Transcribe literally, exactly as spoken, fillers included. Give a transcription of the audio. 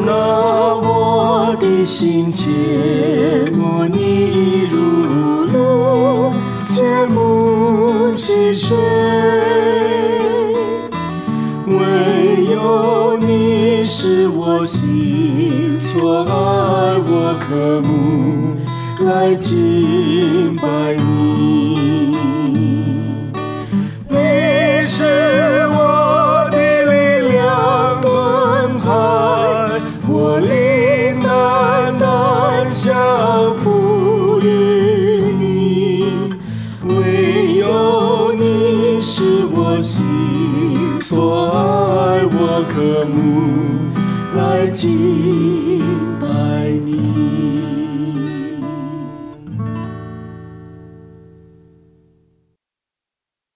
拿我的心切慕你如露，切慕溪水。唯有你是我心所爱，我渴慕来敬拜你。你是我的力量盾牌，我灵单单降服于你。唯有你是我心所爱，我渴慕来敬